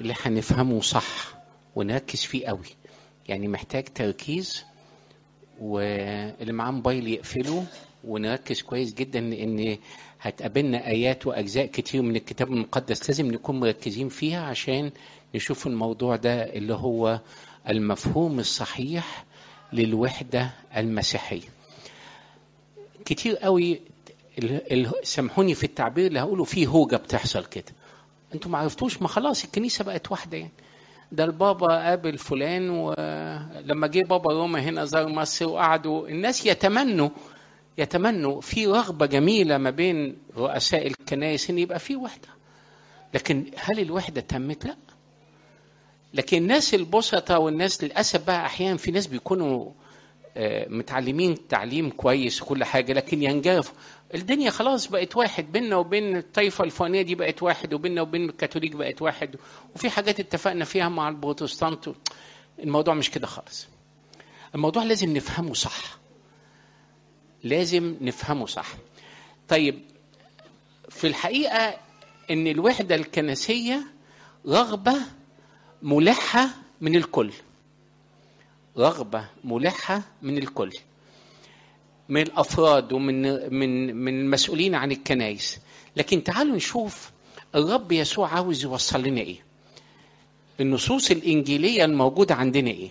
اللي هنفهمه صح ونركز فيه قوي، يعني محتاج تركيز، واللي معاه موبايل يقفله ونركز كويس جدا، لان هتقابلنا ايات واجزاء كتير من الكتاب المقدس لازم نكون مركزين فيها عشان نشوف الموضوع ده اللي هو المفهوم الصحيح للوحدة المسيحية. كتير قوي سامحوني في التعبير اللي هقوله، فيه هوجة بتحصل كده. انتوا ما عرفتوش، ما خلاص الكنيسة بقت واحدة يعني. ده البابا قابل فلان، ولما جه بابا روما هنا زار مصر وقعدوا الناس يتمنوا في رغبة جميلة ما بين رؤساء الكنائس ان يبقى في وحدة، لكن هل الوحدة تمت؟ لا. لكن الناس البسطة والناس للأسف بقى أحيانا في ناس بيكونوا متعلمين تعليم كويس وكل حاجة، لكن ينجرفوا. الدنيا خلاص بقت واحد، بيننا وبين الطائفة الفلانية دي بقت واحد، وبيننا وبين الكاثوليك بقت واحد، وفي حاجات اتفقنا فيها مع البروتستانت. الموضوع مش كده خالص. الموضوع لازم نفهمه صح، لازم نفهمه صح. طيب، في الحقيقة ان الوحدة الكنسية رغبة ملحة من الكل، رغبة ملحة من الكل، من الأفراد ومن المسؤولين عن الكنائس. لكن تعالوا نشوف الرب يسوع عاوز يوصل لنا إيه، النصوص الإنجيلية الموجودة عندنا إيه.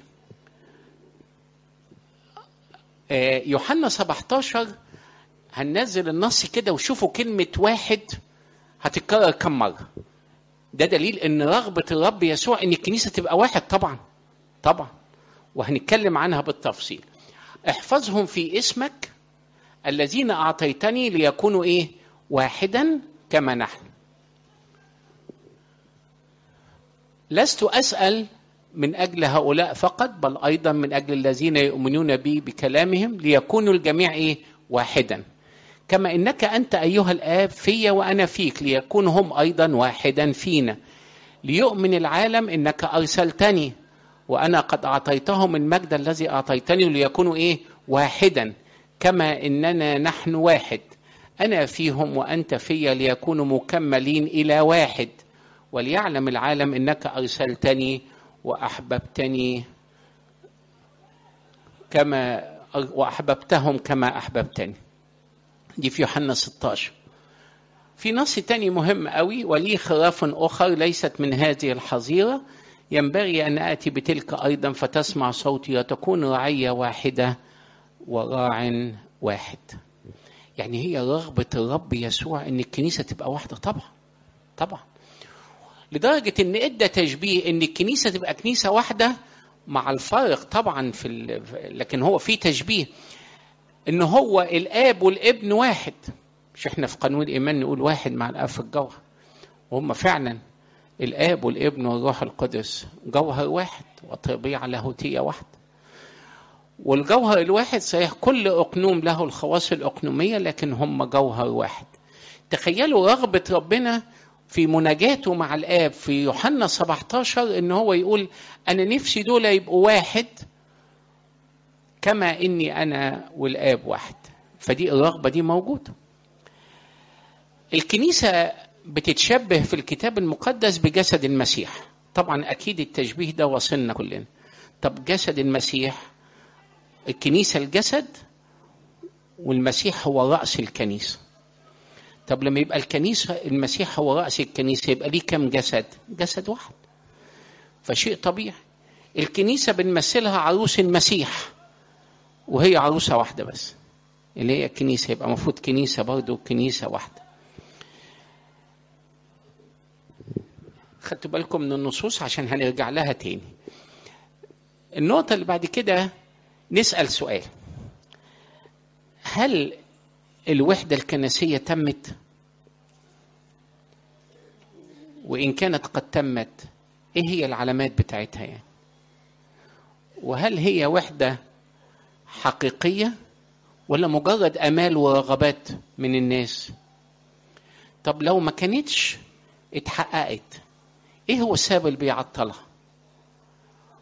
يوحنا 17 هننزل النص كده وشوفوا كلمة واحد هتتكرر كم مرة. ده دليل ان رغبة الرب يسوع ان الكنيسة تبقى واحد. طبعا وهنتكلم عنها بالتفصيل. احفظهم في اسمك الذين اعطيتني ليكونوا ايه؟ واحدا كما نحن. لست اسأل من اجل هؤلاء فقط، بل ايضا من اجل الذين يؤمنون بي بكلامهم ليكونوا الجميع ايه؟ واحدا كما انك انت ايها الاب في وانا فيك، ليكونوا هم ايضا واحدا فينا، ليؤمن العالم انك ارسلتني وانا قد اعطيتهم المجد الذي اعطيتني ليكونوا ايه؟ واحدا كما اننا نحن واحد، انا فيهم وانت في، ليكونوا مكملين الى واحد، وليعلم العالم انك ارسلتني واحببتني واحببتهم كما احببتني. دي في يوحنا 16. في نص تاني مهم قوي، ولي خراف اخر ليست من هذه الحظيرة، ينبغي ان اتي بتلك ايضا فتسمع صوتي وتكون رعية واحدة وراع واحد. يعني هي رغبة الرب يسوع ان الكنيسة تبقى واحدة. طبعا لدرجة ان ادى تشبيه ان الكنيسة تبقى كنيسة واحدة، مع الفارق طبعا لكن هو في تشبيه ان هو الاب والابن واحد. مش احنا في قانون الايمان نقول واحد مع الاب في الجوهر، وهم فعلا الاب والابن والروح القدس جوهر واحد وطبيعة لاهوتية واحدة. والجوهر الواحد صحيح كل اقنوم له الخواص الاقنومية، لكن هم جوهر واحد. تخيلوا رغبة ربنا في مناجاته مع الآب في يوحنا 17 إن هو يقول أنا نفسي دول يبقوا واحد كما إني أنا والآب واحد. فدي الرغبة دي موجودة. الكنيسة بتتشبه في الكتاب المقدس بجسد المسيح. طبعا أكيد التشبيه ده وصلنا كلنا. طب جسد المسيح، الكنيسة الجسد والمسيح هو رأس الكنيسة. طب لما يبقى الكنيسة المسيح هو رأس الكنيسة، يبقى ليه كم جسد؟ جسد واحد. فشيء طبيعي. الكنيسة بنمثلها عروس المسيح، وهي عروسة واحدة بس اللي هي الكنيسة، يبقى مفروض كنيسة برضو كنيسة واحدة. خدتوا بالكم من النصوص عشان هنرجع لها تاني. النقطة اللي بعد كده نسأل سؤال: هل الوحدة الكنسية تمت؟ وإن كانت قد تمت، إيه هي العلامات بتاعتها يعني؟ وهل هي وحدة حقيقية ولا مجرد آمال ورغبات من الناس؟ طب لو ما كانتش اتحققت، إيه هو السبب اللي بيعطلها؟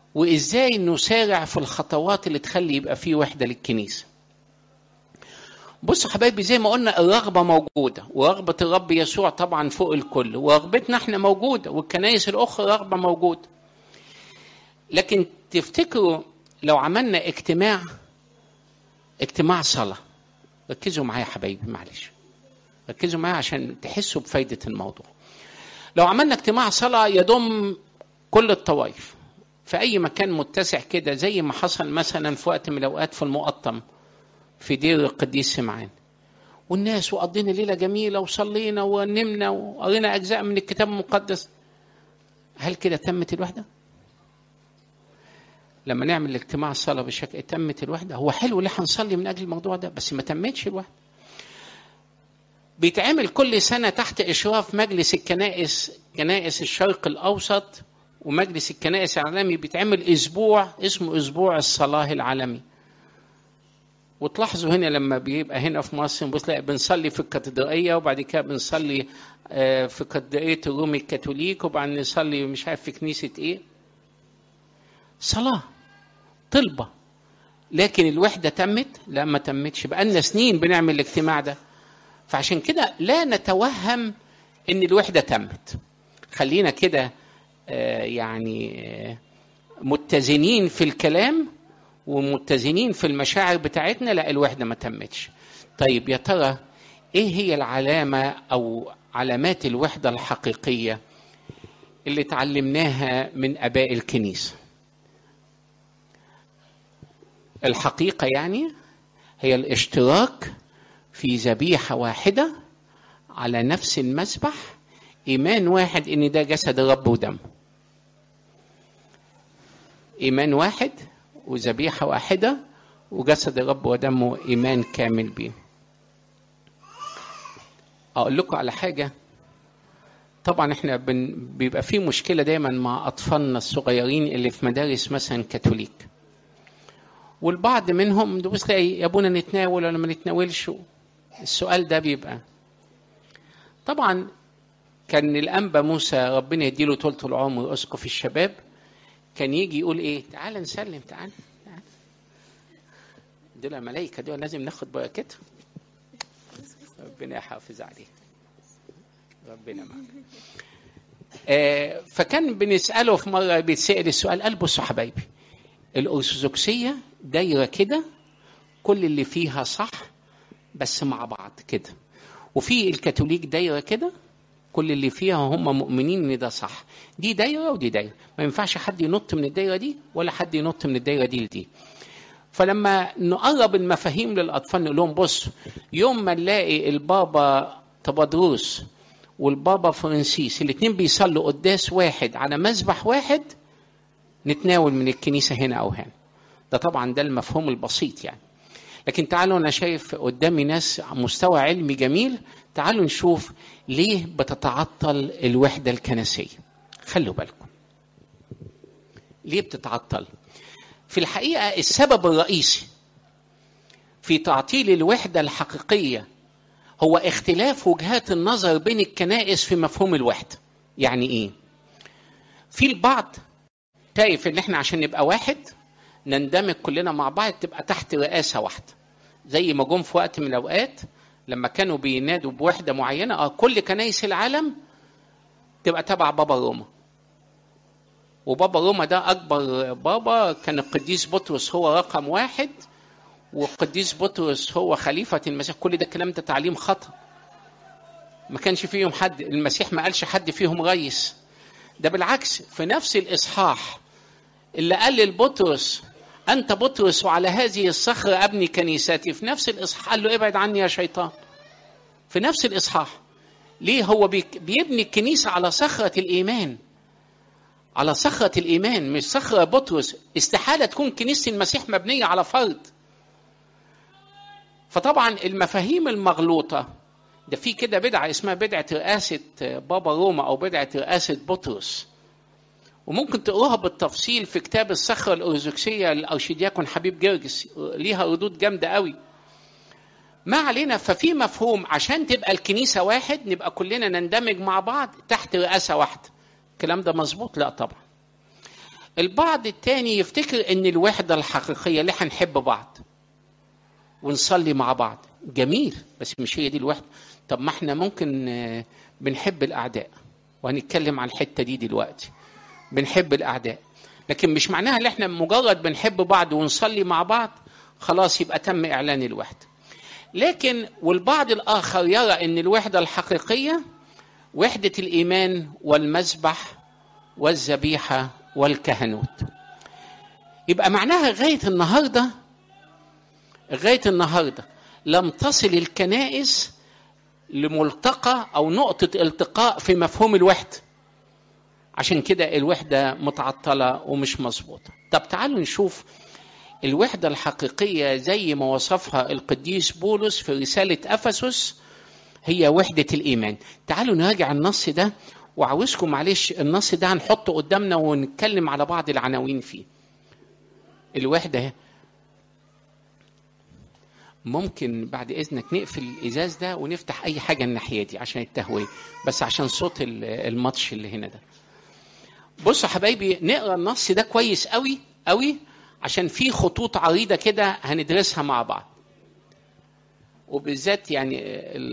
وإزاي نسارع في الخطوات اللي تخلي يبقى فيه وحدة للكنيسة؟ بصوا حبايبي، زي ما قلنا الرغبة موجودة، ورغبة الرب يسوع طبعا فوق الكل، ورغبتنا احنا موجودة، والكنائس الأخرى رغبة موجودة. لكن تفتكروا لو عملنا اجتماع صلاة، ركزوا معايا حبايبي معلش، ركزوا معايا عشان تحسوا بفايدة الموضوع. لو عملنا اجتماع صلاة يضم كل الطوائف في أي مكان متسع كده، زي ما حصل مثلا في وقت من الأوقات في المقطم في دير القديس سمعان، والناس وقضينا ليلة جميلة وصلينا ونمنا وقرينا أجزاء من الكتاب المقدس، هل كده تمت الوحدة؟ لما نعمل الاجتماع الصلاة بشكل تمت الوحدة؟ هو حلو اللي هنصلي من أجل الموضوع ده، بس ما تمتش الوحدة. بيتعمل كل سنة تحت إشراف مجلس كنائس الشرق الأوسط ومجلس الكنائس العالمي، بيتعمل أسبوع اسمه أسبوع الصلاة العالمي. وتلاحظوا هنا لما بيبقى هنا في مصر بنصلي في الكاتدرائية، وبعد كده بنصلي في كاتدرائية الرومي الكاثوليك، وبعدين نصلي مش عارف في كنيسة ايه، صلاة طلبة. لكن الوحدة تمت؟ لا ما تمتش، بقالنا سنين بنعمل الاجتماع ده. فعشان كده لا نتوهم ان الوحدة تمت. خلينا كده يعني متزنين في الكلام ومتزنين في المشاعر بتاعتنا، لا الوحدة ما تمتش. طيب يا ترى ايه هي العلامة او علامات الوحدة الحقيقية اللي تعلمناها من اباء الكنيسة؟ الحقيقة يعني هي الاشتراك في ذبيحة واحدة على نفس المذبح، ايمان واحد ان ده جسد الرب ودمه، ايمان واحد وذبيحة واحدة وجسد الرب ودمه، ايمان كامل بيه. اقول لكم على حاجة، طبعا احنا بيبقى فيه مشكلة دايما مع اطفالنا الصغيرين اللي في مدارس مثلا كاثوليك، والبعض منهم بس تلاقي يا ابونا نتناول ولا ما نتناولش. السؤال ده بيبقى طبعا كان الانبا موسى ربنا يديله طولة العمر اسقف الشباب كان يجي يقول ايه، تعال نسلم، تعال دول ملائكة، دول لازم ناخد بركتهم، ربنا يحافظ عليه، ربنا معنا. فكان بنسأله في مرة، بيتسأل السؤال، قال بصوا حبايبي، الأرثوذكسية دايرة كده كل اللي فيها صح بس مع بعض كده، وفي الكاثوليك دايرة كده كل اللي فيها هم مؤمنين ان ده صح. دي دايرة ودي دايرة، ما ينفعش حد ينط من الدايرة دي ولا حد ينط من الدايرة دي لدي. فلما نقرب المفاهيم للأطفال نقول لهم بص، يوم ما نلاقي البابا تبادروس والبابا فرانسيس الاثنين بيصلوا قداس واحد على مذبح واحد، نتناول من الكنيسة هنا أو هنا. ده طبعا ده المفهوم البسيط يعني. لكن تعالوا، أنا شايف قدامي ناس مستوى علمي جميل، تعالوا نشوف ليه بتتعطل الوحدة الكنسية. خلوا بالكم ليه بتتعطل. في الحقيقة السبب الرئيسي في تعطيل الوحدة الحقيقية هو اختلاف وجهات النظر بين الكنائس في مفهوم الوحدة. يعني ايه؟ في البعض شايف ان احنا عشان نبقى واحد نندمج كلنا مع بعض، تبقى تحت رئاسة واحدة، زي ما جم في وقت من الأوقات لما كانوا بينادوا بوحدة معينة، كل كنائس العالم تبقى تبع بابا روما، وبابا روما ده أكبر بابا، كان القديس بطرس هو رقم واحد، والقديس بطرس هو خليفة المسيح. كل ده كلام ده تعليم خطأ، ما كانش فيهم حد، المسيح ما قالش حد فيهم رئيس، ده بالعكس في نفس الإصحاح اللي قال للبطرس أنت بطرس وعلى هذه الصخرة أبني كنيستي، في نفس الإصحاح قال له ابعد عني يا شيطان. في نفس الإصحاح. ليه؟ هو بيبني الكنيسة على صخرة الإيمان، على صخرة الإيمان مش صخرة بطرس. استحالة تكون كنيسة المسيح مبنية على فرد. فطبعا المفاهيم المغلوطة ده في كده بدعة اسمها بدعة رئاسة بابا روما أو بدعة رئاسة بطرس، وممكن تقروها بالتفصيل في كتاب الصخرة الأرثوذكسية للأرشيدياكون حبيب جرجس، ليها ردود جامدة قوي. ما علينا. ففي مفهوم عشان تبقى الكنيسة واحد نبقى كلنا نندمج مع بعض تحت رئاسة واحدة. الكلام ده مظبوط؟ لا طبعا. البعض التاني يفتكر ان الوحدة الحقيقية اللي هنحب بعض، ونصلي مع بعض، جميل، بس مش هي دي الوحدة. طب ما احنا ممكن بنحب الأعداء، وهنتكلم عن الحتة دي دلوقتي. بنحب الأعداء، لكن مش معناها ان احنا مجرد بنحب بعض ونصلي مع بعض خلاص يبقى تم إعلان الوحدة. لكن والبعض الآخر يرى ان الوحدة الحقيقية وحدة الإيمان والمذبح والذبيحة والكهنوت. يبقى معناها لغاية النهاردة لم تصل الكنائس لملتقى أو نقطة التقاء في مفهوم الوحدة، عشان كده الوحدة متعطلة ومش مظبوطة. طب تعالوا نشوف الوحدة الحقيقية زي ما وصفها القديس بولس في رسالة أفسس، هي وحدة الإيمان. تعالوا نراجع النص ده، وعاوزكم معلش النص ده هنحطه قدامنا ونتكلم على بعض العناوين فيه. الوحدة ممكن بعد إذنك نقفل الإزاز ده ونفتح أي حاجة الناحية دي عشان التهوية، بس عشان صوت الماتش اللي هنا ده. بصوا حبايبي، نقرأ النص ده كويس قوي قوي، عشان فيه خطوط عريضة كده هندرسها مع بعض. وبالذات يعني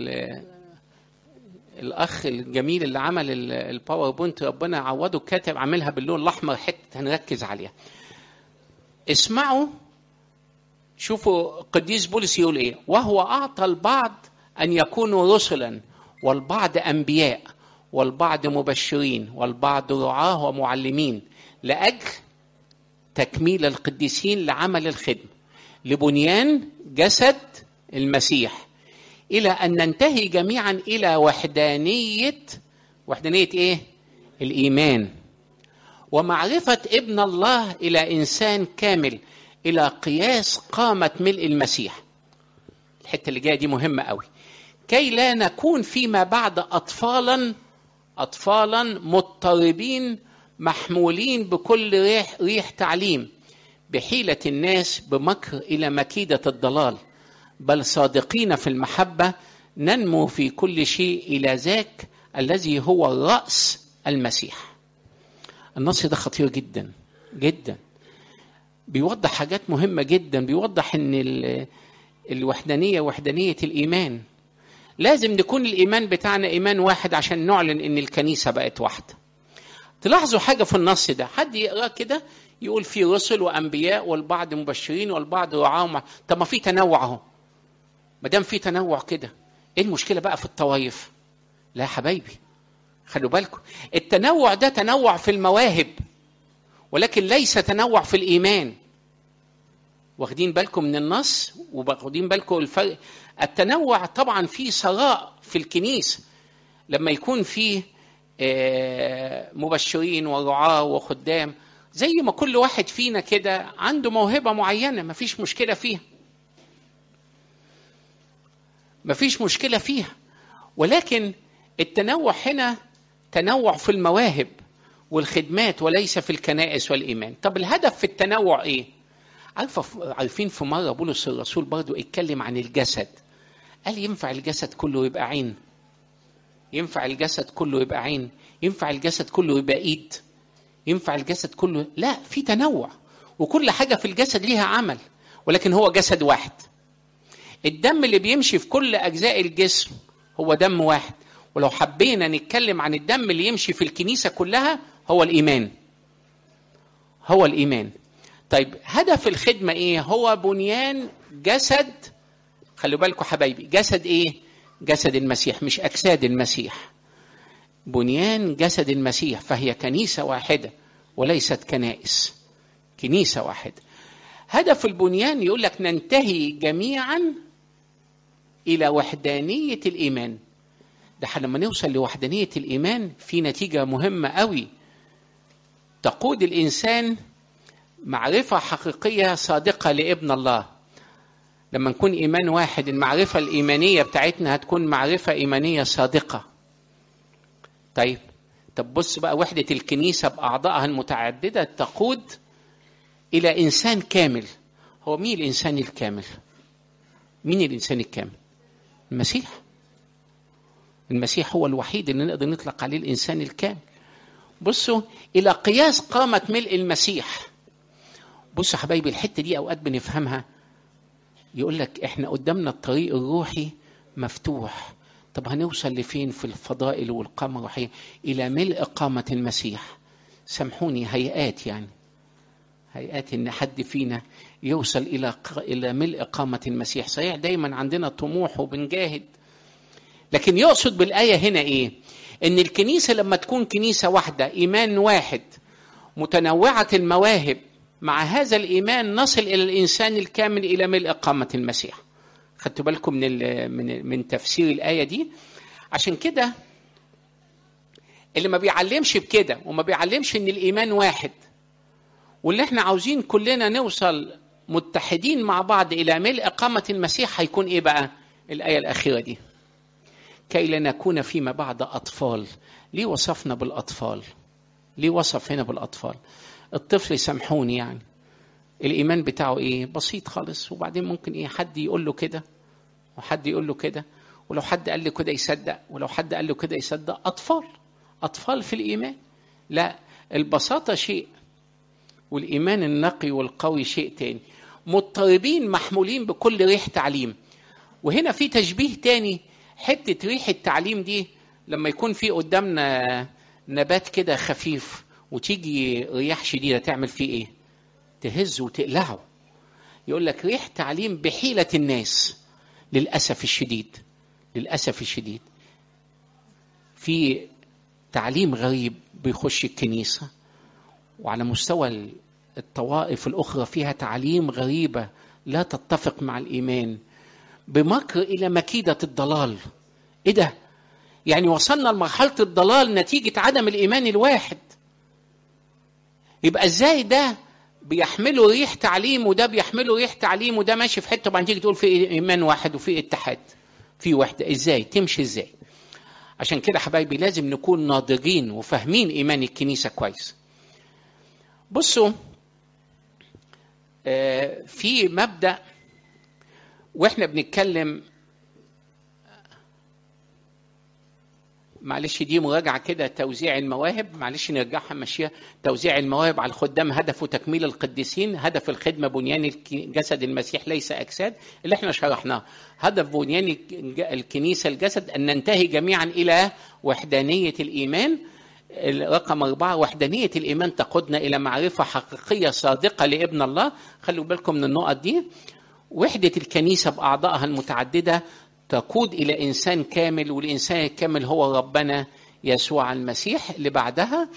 الأخ الجميل اللي عمل الباوربوينت ربنا عوضه، كاتب عاملها باللون الأحمر، حتة هنركز عليها. اسمعوا، شوفوا قديس بولس يقول إيه: وهو أعطى البعض أن يكونوا رسلا، والبعض أنبياء، والبعض مبشرين، والبعض رعاة ومعلمين، لأجل تكميل القديسين لعمل الخدمة، لبنيان جسد المسيح، إلى أن ننتهي جميعا إلى وحدانية إيه؟ الإيمان، ومعرفة ابن الله، إلى إنسان كامل، إلى قياس قامة ملء المسيح. الحتة اللي جاية دي مهمة قوي. كي لا نكون فيما بعد أطفالا مضطربين، محمولين بكل ريح تعليم، بحيلة الناس بمكر إلى مكيدة الضلال، بل صادقين في المحبة، ننمو في كل شيء إلى ذاك الذي هو الرأس، المسيح. النص ده خطير جدا جدا، بيوضح حاجات مهمة جدا. بيوضح ان الوحدانية وحدانية الإيمان، لازم نكون الإيمان بتاعنا إيمان واحد عشان نعلن ان الكنيسة بقت واحدة. تلاحظوا حاجة في النص ده، حد يقرأ كده يقول في رسل وأنبياء، والبعض مبشرين، والبعض رعاة. طب ما في تنوع اهو. ما دام في تنوع كده، ايه المشكلة بقى في الطوائف؟ لا يا حبايبي، خلوا بالكم، التنوع ده تنوع في المواهب، ولكن ليس تنوع في الإيمان. واخدين بالكم من النص واخدين بالكم الفرق؟ التنوع طبعا فيه ثراء في الكنيسة، لما يكون فيه مبشرين ورعاة وخدام، زي ما كل واحد فينا كده عنده موهبة معينة، مفيش مشكلة فيها. ولكن التنوع هنا تنوع في المواهب والخدمات، وليس في الكنائس والإيمان. طب الهدف في التنوع إيه؟ عارفين في مرة بولس الرسول برضو اتكلم عن الجسد، قال ينفع الجسد كله يبقى عين؟ ينفع الجسد كله يبقى عين؟ ينفع الجسد كله يبقى إيد؟ ينفع الجسد كله؟ لا، في تنوع، وكل حاجة في الجسد ليها عمل، ولكن هو جسد واحد. الدم اللي بيمشي في كل أجزاء الجسم هو دم واحد. ولو حبينا نتكلم عن الدم اللي يمشي في الكنيسة كلها، هو الإيمان. طيب هدف الخدمة إيه؟ هو بنيان جسد. خلوا بالكم حبايبي، جسد إيه؟ جسد المسيح، مش أجساد المسيح. بنيان جسد المسيح، فهي كنيسة واحدة وليست كنائس، كنيسة واحدة. هدف البنيان يقول لك ننتهي جميعا إلى وحدانية الإيمان. ده لما نوصل لوحدانية الإيمان في نتيجة مهمة قوي، تقود الإنسان معرفة حقيقية صادقة لابن الله. لما نكون إيمان واحد، المعرفة الإيمانية بتاعتنا هتكون معرفة إيمانية صادقة. طيب بص بقى، وحدة الكنيسة بأعضائها المتعددة تقود إلى إنسان كامل. هو مين الإنسان الكامل؟ مين الإنسان الكامل؟ المسيح هو الوحيد اللي نقدر نطلق عليه الإنسان الكامل. بصوا، إلى قياس قامة ملء المسيح. بصوا حبايبي، الحتة دي أوقات بنفهمها يقول لك احنا قدامنا الطريق الروحي مفتوح. طب هنوصل لفين في الفضائل والقامة الروحية؟ إلى ملء قامة المسيح. سامحوني، هيئات يعني، هيئات إن حد فينا يوصل إلى ملء قامة المسيح. صحيح دايما عندنا طموح وبنجاهد، لكن يقصد بالآية هنا إيه؟ إن الكنيسة لما تكون كنيسة واحدة، إيمان واحد، متنوعة المواهب، مع هذا الإيمان نصل إلى الإنسان الكامل إلى ملء قامة المسيح. خدتوا بالكم من تفسير الآية دي؟ عشان كده اللي ما بيعلمش بكده وما بيعلمش إن الإيمان واحد، واللي احنا عاوزين كلنا نوصل متحدين مع بعض إلى ملء قامة المسيح، هيكون إيه بقى؟ الآية الأخيرة دي، كي لا نكون فيما بعد أطفال. ليه وصفنا بالأطفال؟ ليه وصف هنا بالأطفال؟ الطفل سامحوني يعني الإيمان بتاعه إيه؟ بسيط خالص، وبعدين ممكن إيه حد يقول له كده وحد يقول له كده، ولو حد قال له كده يصدق، ولو حد قال له كده يصدق. أطفال في الإيمان. لا، البساطة شيء والإيمان النقي والقوي شيء تاني. مضطربين محمولين بكل ريح تعليم. وهنا في تشبيه تاني، حتة ريح التعليم دي لما يكون في قدامنا نبات كده خفيف وتيجي رياح شديدة تعمل فيه إيه؟ تهز وتقلعه. يقول لك ريح تعليم بحيلة الناس. للأسف الشديد، للأسف الشديد، في تعليم غريب بيخش الكنيسة، وعلى مستوى الطوائف الأخرى فيها تعليم غريبة لا تتفق مع الإيمان، بمكر إلى مكيدة الضلال. إيه ده؟ يعني وصلنا لمرحلة الضلال نتيجة عدم الإيمان الواحد. يبقى إزاي ده بيحملوا ريح تعليم وده بيحملوا ريح تعليم، وده ماشي في حتة وبعدين تيجي تقول في إيمان واحد وفي اتحاد، في وحدة؟ إزاي تمشي؟ إزاي؟ عشان كده حبايبي لازم نكون ناضجين وفاهمين إيمان الكنيسة كويس. بصوا، في مبدأ وإحنا بنتكلم، معلش دي مراجعة كده، توزيع المواهب، معلش نرجعها ماشية. توزيع المواهب على الخدام هدفه تكميل القديسين. هدف الخدمة بنيان جسد المسيح ليس أجساد، اللي احنا شرحناه. هدف بنيان الكنيسة الجسد أن ننتهي جميعا إلى وحدانية الإيمان. رقم 4، وحدانية الإيمان تقودنا إلى معرفة حقيقية صادقة لابن الله. خلوا بالكم من النقط دي. وحدة الكنيسة بأعضائها المتعددة تقود إلى إنسان كامل، والإنسان الكامل هو ربنا يسوع المسيح. اللي بعدها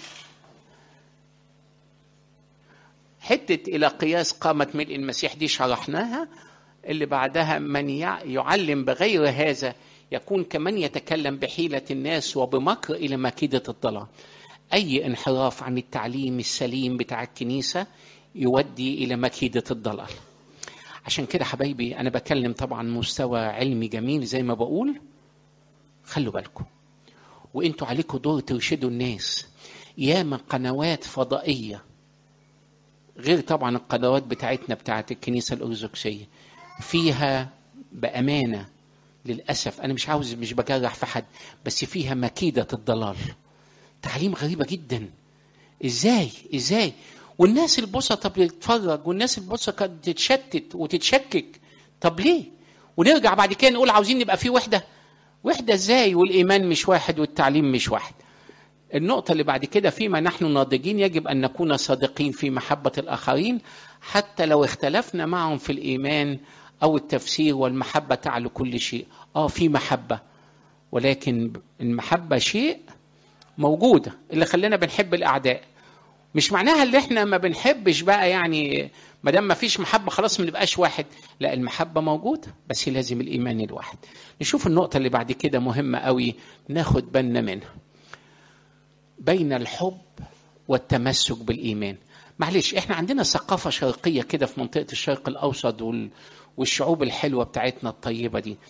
حتة إلى قياس قامة ملء المسيح، دي شرحناها. اللي بعدها من يعلم بغير هذا يكون كمن يتكلم بحيلة الناس وبمكر إلى مكيدة الضلال. أي انحراف عن التعليم السليم بتاع الكنيسة يودي إلى مكيدة الضلال. عشان كده حبايبي أنا بكلم طبعا مستوى علمي جميل زي ما بقول، خلوا بالكم، وإنتوا عليكم دور ترشدوا الناس. ياما قنوات فضائية غير طبعا القنوات بتاعتنا بتاعت الكنيسة الأرثوذكسية، فيها بأمانة للأسف، أنا مش بجرح في حد، بس فيها مكيدة الضلال. تعليم غريبة جدا. إزاي والناس البسطة بتتفرج، والناس البسطة تتشتت وتتشكك. طب ليه؟ ونرجع بعد كده نقول عاوزين نبقى في وحدة إزاي والإيمان مش واحد والتعليم مش واحد؟ النقطة اللي بعد كده، فيما نحن ناضجين يجب أن نكون صادقين في محبة الآخرين حتى لو اختلفنا معهم في الإيمان أو التفسير، والمحبة تعلو كل شيء. في محبة، ولكن المحبة شيء موجودة اللي خلينا بنحب الأعداء. مش معناها اللي احنا ما بنحبش بقى، يعني ما دام ما فيش محبة خلاص ما نبقاش واحد. لا، المحبة موجودة، بس لازم الإيمان الواحد. نشوف النقطة اللي بعد كده مهمة قوي ناخد بالنا منها، بين الحب والتمسك بالإيمان. معلش احنا عندنا ثقافة شرقية كده في منطقة الشرق الأوسط والشعوب الحلوة بتاعتنا الطيبة دي،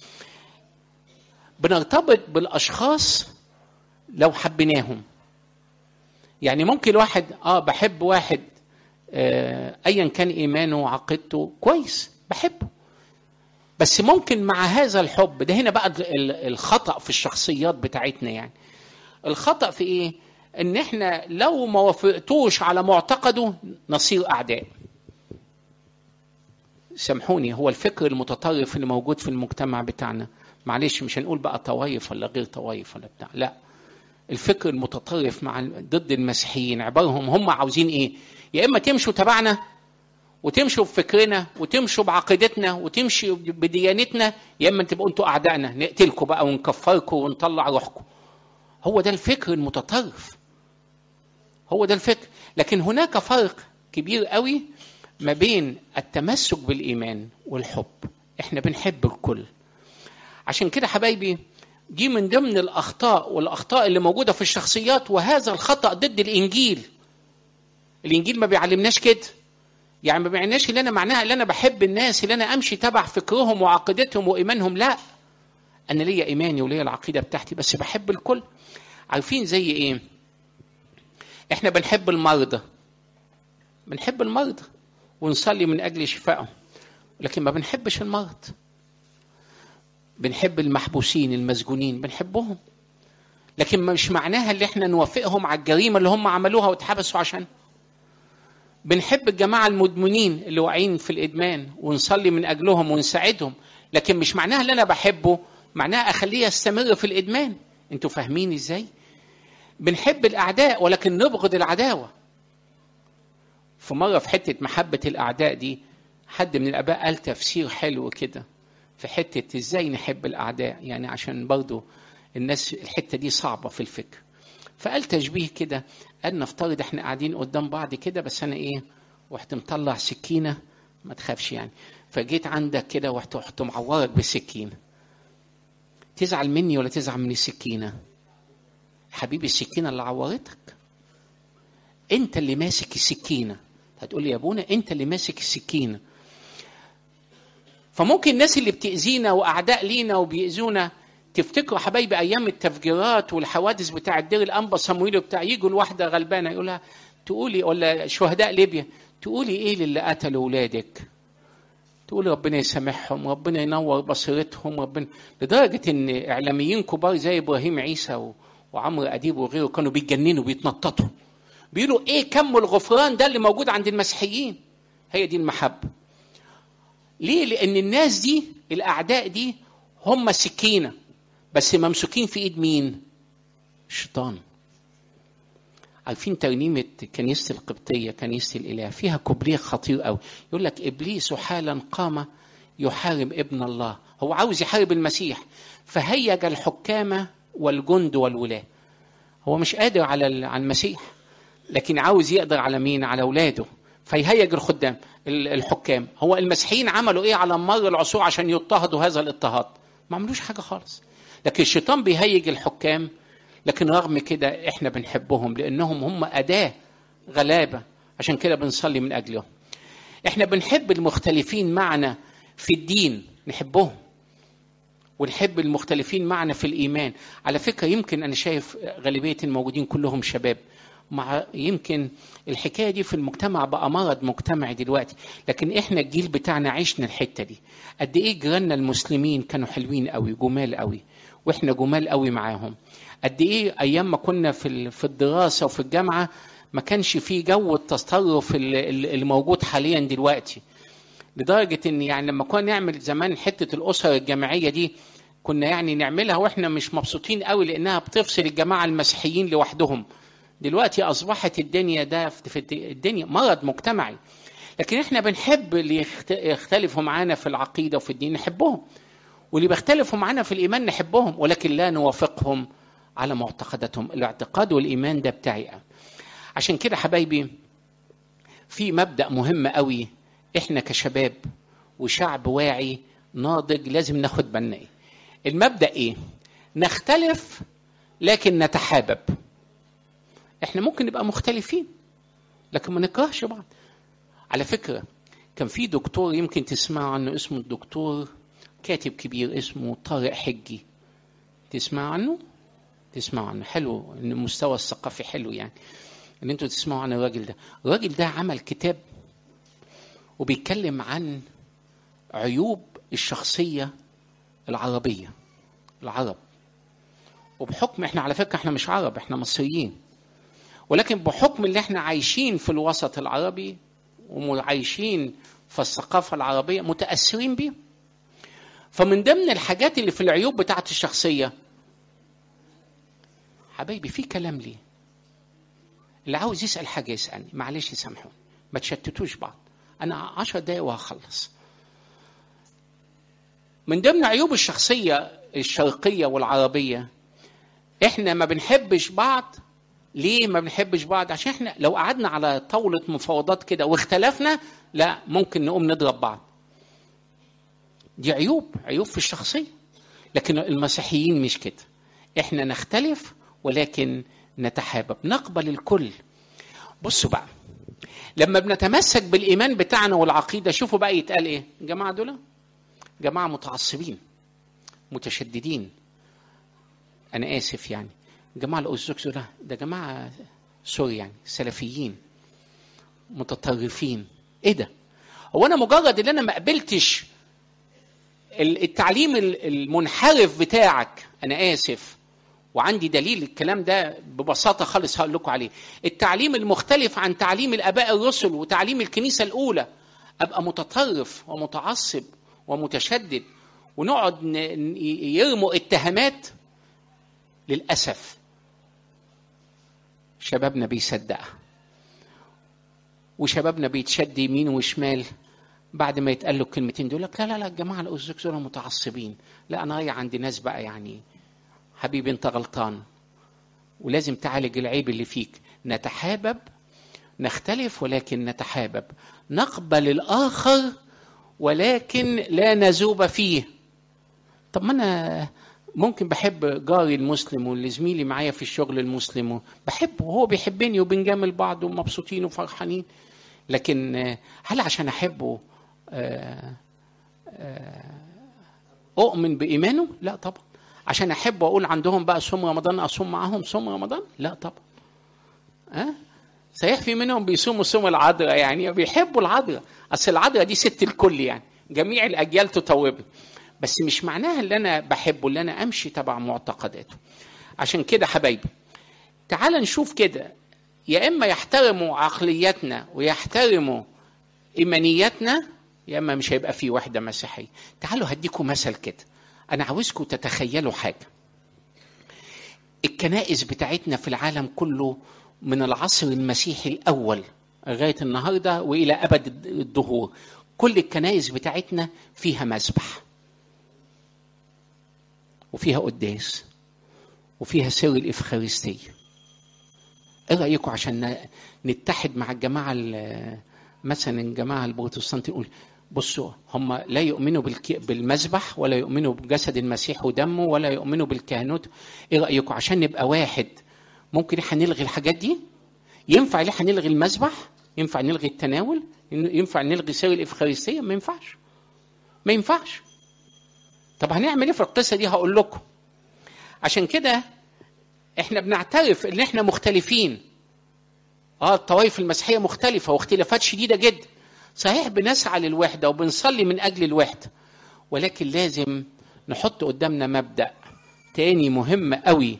بنرتبط بالأشخاص لو حبيناهم. يعني ممكن واحد بحب واحد ايا كان ايمانه وعقيدته كويس، بحبه، بس ممكن مع هذا الحب ده، هنا بقى الخطأ في الشخصيات بتاعتنا. يعني الخطأ في ايه؟ ان احنا لو ما وافقتوش على معتقده نصير اعداء. سامحوني، هو الفكر المتطرف اللي موجود في المجتمع بتاعنا، معلش مش هنقول بقى طوائف ولا غير طوائف ولا بتاع، لا، الفكر المتطرف ضد المسيحيين عبارهم هم عاوزين ايه؟ يا اما تمشوا تبعنا وتمشوا بفكرنا وتمشوا بعقيدتنا وتمشوا بديانتنا، يا اما تبقوا انتوا اعدائنا نقتلكم بقى ونكفركم ونطلع روحكم. هو ده الفكر المتطرف، هو ده الفكر. لكن هناك فرق كبير قوي ما بين التمسك بالإيمان والحب. احنا بنحب الكل. عشان كده حبايبي دي من ضمن الأخطاء اللي موجودة في الشخصيات، وهذا الخطأ ضد الإنجيل. الإنجيل ما بيعلمناش كده، يعني ما بيعناش اللي أنا معناها اللي أنا بحب الناس اللي أنا أمشي تبع فكرهم وعقيدتهم وإيمانهم، لا، أنا ليا إيماني وليا العقيدة بتاعتي بس بحب الكل. عارفين زي إيه؟ إحنا بنحب المرضى، بنحب المرضى ونصلي من أجل شفائهم، لكن ما بنحبش المرض. بنحب المحبوسين المسجونين، بنحبهم، لكن مش معناها اللي احنا نوافقهم على الجريمة اللي هم عملوها واتحبسوا عشان. بنحب الجماعة المدمنين اللي واقعين في الإدمان ونصلي من أجلهم ونساعدهم، لكن مش معناها اللي أنا بحبه معناها أخليه يستمر في الإدمان. انتوا فاهمين إزاي؟ بنحب الأعداء ولكن نبغض العداوة. في مرة في حتة محبة الأعداء دي، حد من الآباء قال تفسير حلو كده في حتة إزاي نحب الأعداء، يعني عشان برضو الناس الحتة دي صعبة في الفكر. فقال تشبيه كده، قال نفترض احنا قاعدين قدام بعض كده، بس أنا إيه، وحت مطلع سكينة، ما تخافش يعني، فجيت عندك كده وحت معورك بالسكينة، تزعل مني ولا تزعل من السكينة؟ حبيبي السكينة اللي عورتك، انت اللي ماسك السكينة. هتقول لي يا ابونا انت اللي ماسك السكينة. فممكن الناس اللي بتأذينا وأعداء لينا وبيأذونا تفتكروا حبايبي أيام التفجيرات والحوادث بتاع الدير الأنبا صمويل بتاع، يجوا الواحدة غلبانة يقولها تقولي، ولا شهداء ليبيا، تقولي إيه للي قتلوا أولادك؟ تقولي ربنا يسامحهم، ربنا ينور بصيرتهم، ربنا. لدرجة إن إعلاميين كبار زي إبراهيم عيسى وعمرو أديب وغيره كانوا بيتجننوا بيتنططوا بيقولوا إيه كم الغفران ده اللي موجود عند المسيحيين. هي دي المحبة. ليه؟ لأن الناس دي الأعداء دي هم سكينة، بس ممسوكين في إيد مين؟ الشيطان. عارفين ترنيمة كنيسة القبطية كنيسة الإله فيها كوبليه خطير قوي، يقول لك إبليس حالا قام يحارب ابن الله. هو عاوز يحارب المسيح، فهيج الحكامة والجند والولاة. هو مش قادر على المسيح، لكن عاوز يقدر على مين؟ على أولاده، فيهيج الخدام الحكام. هو المسيحيين عملوا ايه على مر العصور عشان يضطهدوا هذا الاضطهاد؟ ما عملوش حاجة خالص، لكن الشيطان بيهيج الحكام. لكن رغم كده احنا بنحبهم لانهم هم أداة غلابة، عشان كده بنصلي من اجلهم. احنا بنحب المختلفين معنا في الدين، نحبهم، ونحب المختلفين معنا في الإيمان. على فكرة يمكن أنا شايف غالبية الموجودين كلهم شباب، مع يمكن الحكاية دي في المجتمع بقى مرض مجتمعي دلوقتي، لكن إحنا الجيل بتاعنا عشنا الحتة دي. قد إيه جيراننا المسلمين كانوا حلوين قوي، جمال قوي، وإحنا جمال قوي معاهم. قد إيه أيام ما كنا في الدراسة وفي الجامعة ما كانش فيه جو التطرف اللي موجود حاليا دلوقتي. لدرجة إن يعني لما كنا نعمل زمان حتة الأسر الجامعية دي كنا يعني نعملها وإحنا مش مبسوطين قوي لأنها بتفصل الجماعة المسيحيين لوحدهم. دلوقتي أصبحت الدنيا ده في الدنيا مرض مجتمعي، لكن إحنا بنحب اللي يختلفوا معانا في العقيدة وفي الدين نحبهم، واللي بيختلفوا معانا في الإيمان نحبهم، ولكن لا نوافقهم على معتقداتهم. الاعتقاد والإيمان ده بتاعي. عشان كده حبايبي في مبدأ مهم قوي إحنا كشباب وشعب واعي ناضج لازم ناخد بالنا. إيه المبدأ؟ إيه؟ نختلف لكن نتحابب. إحنا ممكن نبقى مختلفين لكن ما نكرهش بعض. على فكرة كان في دكتور يمكن تسمع عنه، اسمه الدكتور كاتب كبير اسمه طارق حجي. تسمع عنه؟ تسمع عنه؟ حلو إن المستوى الثقافي حلو، يعني إن أنتوا تسمعوا عن الراجل ده. الراجل ده عمل كتاب وبيتكلم عن عيوب الشخصية العربية، العرب. وبحكم احنا على فكرة احنا مش عرب، احنا مصريين، ولكن بحكم اللي احنا عايشين في الوسط العربي وعايشين فالثقافة العربية متأثرين بيه. فمن ضمن الحاجات اللي في العيوب بتاعت الشخصية، حبايبي في كلام ليه، اللي عاوز يسأل حاجة يسألني، معلش يسامحوني، ما تشتتوش بعض، أنا 10 دقايق وهخلص. من ضمن عيوب الشخصية الشرقية والعربية، إحنا ما بنحبش بعض. ليه ما بنحبش بعض؟ عشان إحنا لو قعدنا على طاولة مفاوضات كده واختلفنا، لا ممكن نقوم نضرب بعض. دي عيوب في الشخصية. لكن المسيحيين مش كده، إحنا نختلف ولكن نتحابب، نقبل الكل. بصوا بقى، لما بنتمسك بالإيمان بتاعنا والعقيدة، شوفوا بقى يتقال إيه؟ جماعة دول جماعة متعصبين متشددين، أنا آسف يعني، جماعة الأرثوذكس ده جماعة سوري يعني سلفيين متطرفين. إيه ده؟ هو أنا مجرد إن أنا ما قبلتش التعليم المنحرف بتاعك، أنا آسف، وعندي دليل الكلام ده ببساطة خالص هقول لكم عليه، التعليم المختلف عن تعليم الآباء الرسل وتعليم الكنيسة الأولى، أبقى متطرف ومتعصب ومتشدد ونقعد يرموا اتهامات. للأسف شبابنا بيصدقها، وشبابنا بيتشد يمين وشمال بعد ما يتقال له الكلمتين دول، لك لا الجماعة الأرثوذكس دول متعصبين. لا، أنا رايح عند ناس بقى يعني حبيبي أنت غلطان ولازم تعالج العيب اللي فيك. نتحابب، نختلف ولكن نتحابب، نقبل الآخر ولكن لا نذوب فيه. طب ما أنا ممكن بحب جاري المسلم واللي زميلي معايا في الشغل المسلم، بحبه وهو بيحبني وبنجامل بعض ومبسوطين وفرحانين، لكن هل عشان أحبه أؤمن بإيمانه؟ لا طبعا. عشان أحبه أقول عندهم بقى صوم رمضان أصوم معهم صوم رمضان؟ لا طبعا. صحيح في منهم بيصوموا صوم العذراء، يعني بيحبوا العذراء، أصل العذراء دي ست الكل، يعني جميع الأجيال تطوبه، بس مش معناها اللي أنا بحبه اللي أنا أمشي تبع معتقداته. عشان كده حبايبي تعال نشوف كده، يا إما يحترموا عقلياتنا ويحترموا إيمانياتنا، يا إما مش هيبقى فيه وحدة مسيحية. تعالوا هديكم مثل كده، أنا عاوزكم تتخيلوا حاجة. الكنائس بتاعتنا في العالم كله من العصر المسيحي الأول لغاية النهاردة وإلى أبد الدهور، كل الكنائس بتاعتنا فيها مسبح وفيها قداس وفيها سر الإفخارستية. إيه رأيكم عشان نتحد مع الجماعة مثلا الجماعة البروتستانت، نقول بصوا هم لا يؤمنوا بالمذبح ولا يؤمنوا بجسد المسيح ودمه ولا يؤمنوا بالكهنوت، ايه رأيكم عشان نبقى واحد ممكن احنا نلغي الحاجات دي؟ ينفع ليه هنلغي المذبح؟ ينفع نلغي التناول؟ ينفع نلغي سر الإفخارستية؟ ما ينفعش، ما ينفعش. طب هنعمل ايه في القصة دي؟ هقول لكم. عشان كده احنا بنعترف ان احنا مختلفين، الطوائف المسيحية مختلفة واختلافات شديدة جدا، صحيح بنسعى للوحدة وبنصلي من أجل الوحدة، ولكن لازم نحط قدامنا مبدأ تاني مهم قوي،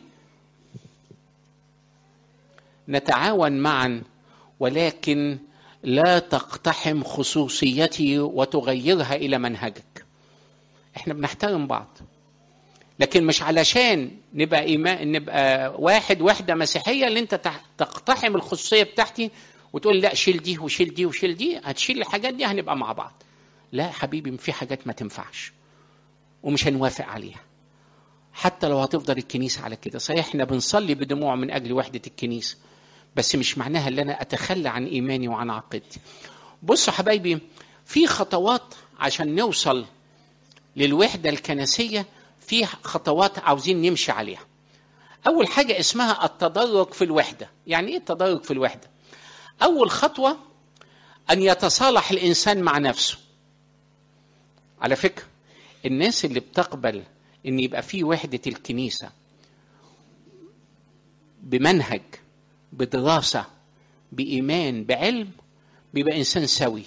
نتعاون معا ولكن لا تقتحم خصوصيتي وتغيرها إلى منهجك. احنا بنحترم بعض، لكن مش علشان نبقى وحدة مسيحية اللي انت تقتحم الخصوصية بتاعتي وتقول لا شيل دي وشيل دي وشيل دي، هتشيل الحاجات دي هنبقى مع بعض. لا حبيبي، في حاجات ما تنفعش ومش هنوافق عليها حتى لو هتفضل الكنيسة على كده. صحيح احنا بنصلي بدموع من أجل وحدة الكنيسة، بس مش معناها ان انا اتخلى عن ايماني وعن عقيدتي. بصوا حبايبي، في خطوات عشان نوصل للوحدة الكنسية، في خطوات عاوزين نمشي عليها. اول حاجة اسمها التدرج في الوحدة. يعني ايه التدرج في الوحدة؟ اول خطوة ان يتصالح الانسان مع نفسه. على فكرة الناس اللي بتقبل ان يبقى في وحدة الكنيسة بمنهج بدراسة بإيمان بعلم، بيبقى إنسان سوي،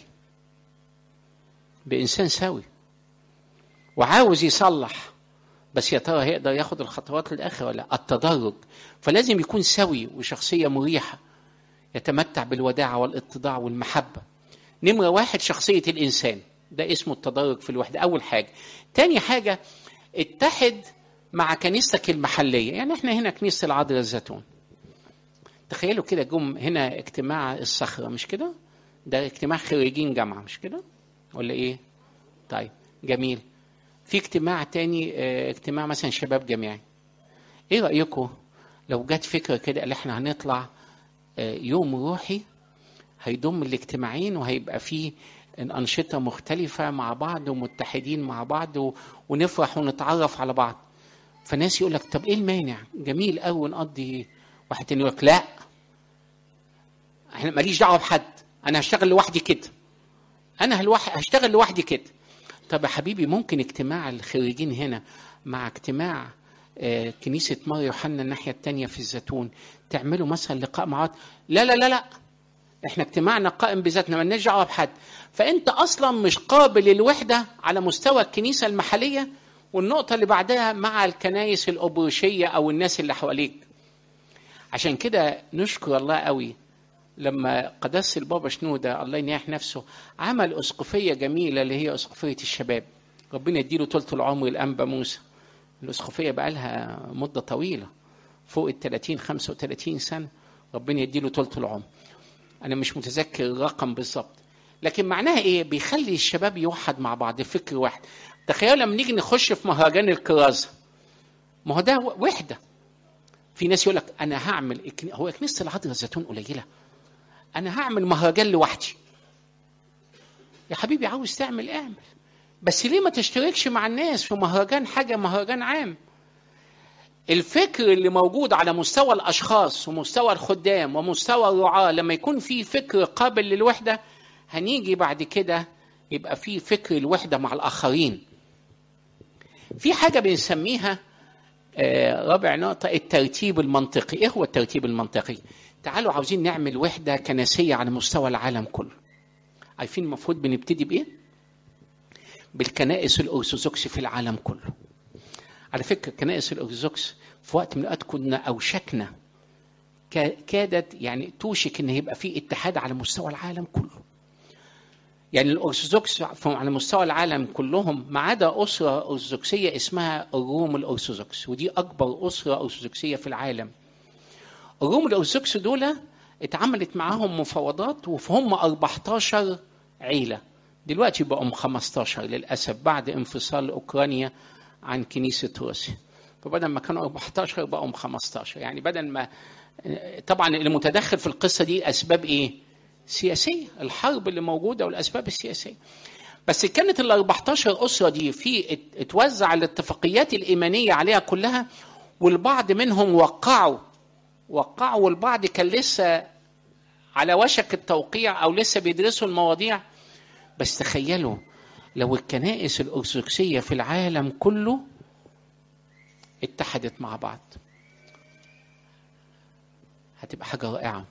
بإنسان سوي وعاوز يصلح، بس يا ترى هيقدر ياخد الخطوات للآخر ولا؟ التدرج. فلازم يكون سوي وشخصية مريحة، يتمتع بالوداعة والاتضاع والمحبة. نمرة 1 شخصية الإنسان، ده اسمه التدرج في الوحدة، أول حاجة. تاني حاجة اتحد مع كنيستك المحلية. يعني احنا هنا كنيسة العذراء الزيتون، تخيلوا كده جم هنا اجتماع الصخرة، مش كده؟ ده اجتماع خريجين جامعة، مش كده؟ ولا ايه؟ طيب جميل. في اجتماع تاني اجتماع مثلا شباب جامعي. ايه رأيكم لو جت فكرة كده اللي احنا هنطلع يوم روحي هيضم الاجتماعين، وهيبقى فيه أنشطة مختلفة مع بعض ومتحدين مع بعض ونفرح ونتعرف على بعض. فناس يقول لك طب ايه المانع؟ جميل قوي نقضي. واحد تاني يقول لك لا، احنا ماليش دعوه بحد، انا هشتغل لوحدي كده، هشتغل لوحدي كده. طب يا حبيبي ممكن اجتماع الخريجين هنا مع اجتماع كنيسة مار يوحنا الناحية التانية في الزيتون تعملوا مثلا لقاء مع بعض؟ لا لا لا لا، احنا اجتماعنا قائم بذاتنا، مالناش دعوه بحد. فانت اصلا مش قابل للوحده على مستوى الكنيسه المحليه. والنقطه اللي بعدها مع الكنائس الأبروشية او الناس اللي حواليك. عشان كده نشكر الله قوي لما قدس البابا شنودة الله ينيح نفسه عمل أسقفية جميلة اللي هي أسقفية الشباب. ربنا يديله طولة العمر الأنبا موسى. الأسقفية بقى لها مدة طويلة فوق 30-35 سنة، ربنا يديله طولة العمر. أنا مش متذكر الرقم بالظبط، لكن معناها إيه؟ بيخلي الشباب يوحد مع بعض فكر واحد. تخيلوا لما نيجي نخش في مهرجان الكرازة، ما هو ده وحدة. في ناس يقول لك أنا هعمل هو كنيسة العذراء الزيتون قليلة، أنا هعمل مهرجان لوحدي. يا حبيبي عاوز تعمل اعمل، بس ليه ما تشتركش مع الناس في مهرجان عام؟ الفكر اللي موجود على مستوى الأشخاص ومستوى الخدام ومستوى الرعاة، لما يكون في فكر قابل للوحدة هنيجي بعد كده يبقى في فكر الوحدة مع الآخرين. في حاجة بنسميها رابع نقطة الترتيب المنطقي. ايه هو الترتيب المنطقي؟ تعالوا عاوزين نعمل وحدة كنسية على مستوى العالم كله. عارفين المفروض بنبتدي بإيه؟ بالكنائس الأرثوذكس في العالم كله. على فكرة الكنائس الأرثوذكس في وقت من الأوقات كنا أوشكنا كادت يعني توشك إن يبقى في اتحاد على مستوى العالم كله. يعني الأرثوذكس على مستوى العالم كلهم ما عدا أسرة أرثوذكسية اسمها الروم الأرثوذكس، ودي أكبر أسرة أرثوذكسية في العالم. الروم الأرثوذكس دول اتعملت معاهم مفاوضات وفهم 14 عيلة، دلوقتي بقوا 15 للأسف بعد انفصال أوكرانيا عن كنيسة روسيا. فبدل ما كانوا 14 بقوا 15. يعني بدل ما طبعا المتدخل في القصة دي أسباب إيه؟ سياسية، الحرب اللي موجودة والأسباب السياسية. بس كانت ال 14 أسرة دي في اتوزع الاتفاقيات الإيمانية عليها كلها، والبعض منهم وقعوا والبعض كان لسه على وشك التوقيع أو لسه بيدرسوا المواضيع. بس تخيلوا لو الكنائس الأرثوذكسية في العالم كله اتحدت مع بعض، هتبقى حاجة رائعة.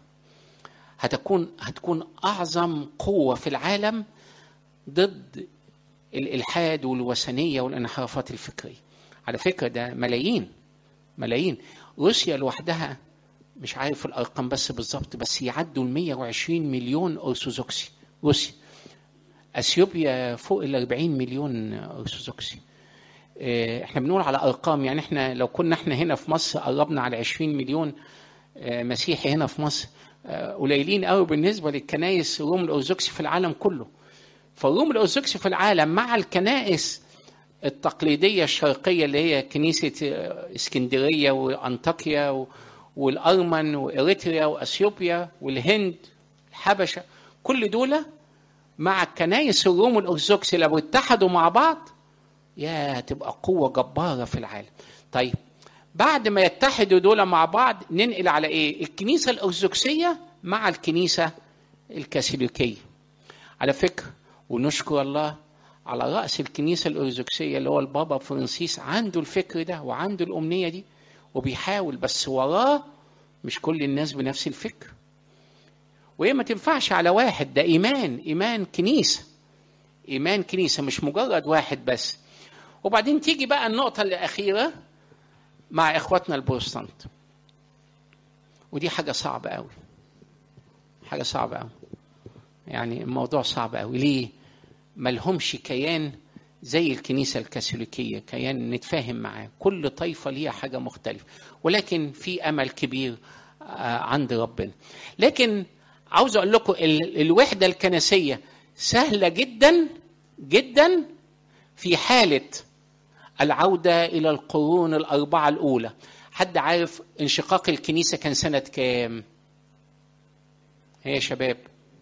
هتكون أعظم قوة في العالم ضد الإلحاد والوثنية والانحرافات الفكرية. على فكرة ده ملايين. روسيا لوحدها مش عارف الأرقام بس بالضبط، بس يعدوا 120 مليون أرثوذكسي روسيا. أثيوبيا فوق 40 مليون أرثوذكسي. احنا بنقول على أرقام، يعني احنا لو كنا احنا هنا في مصر قربنا على 20 مليون مسيحي هنا في مصر، قليلين قوي بالنسبة للكنائس الروم الأرثوذكسي في العالم كله. فالروم الأرثوذكسي في العالم مع الكنائس التقليدية الشرقية اللي هي كنيسة اسكندرية وأنطاكيا والأرمن وإريتريا وأثيوبيا والهند الحبشة، كل دول مع الكنائس الروم الأرثوذكسي لو اتحدوا مع بعض يا تبقى قوة جبارة في العالم. طيب بعد ما يتحدوا دول مع بعض ننقل على ايه؟ الكنيسة الأرثوذكسية مع الكنيسة الكاثوليكية. على فكرة ونشكر الله على رأس الكنيسة الأرثوذكسية اللي هو البابا فرانسيس عنده الفكر ده وعنده الأمنية دي وبيحاول، بس وراه مش كل الناس بنفس الفكر. وهي ما تنفعش على واحد، ده إيمان كنيسة مش مجرد واحد بس. وبعدين تيجي بقى النقطة الأخيرة مع إخواتنا البروتستانت، ودي حاجة صعبة قوي. يعني الموضوع صعب قوي. ليه؟ ملهمش كيان زي الكنيسة الكاثوليكية، كيان نتفاهم معاه، كل طائفة ليها حاجة مختلفة، ولكن في أمل كبير عند ربنا. لكن عاوز أقول لكم الوحدة الكنسية سهلة جدا جدا في حالة العودة إلى القرون الأربعة الأولى. حد عارف انشقاق الكنيسة كان سنة كام؟ يا شباب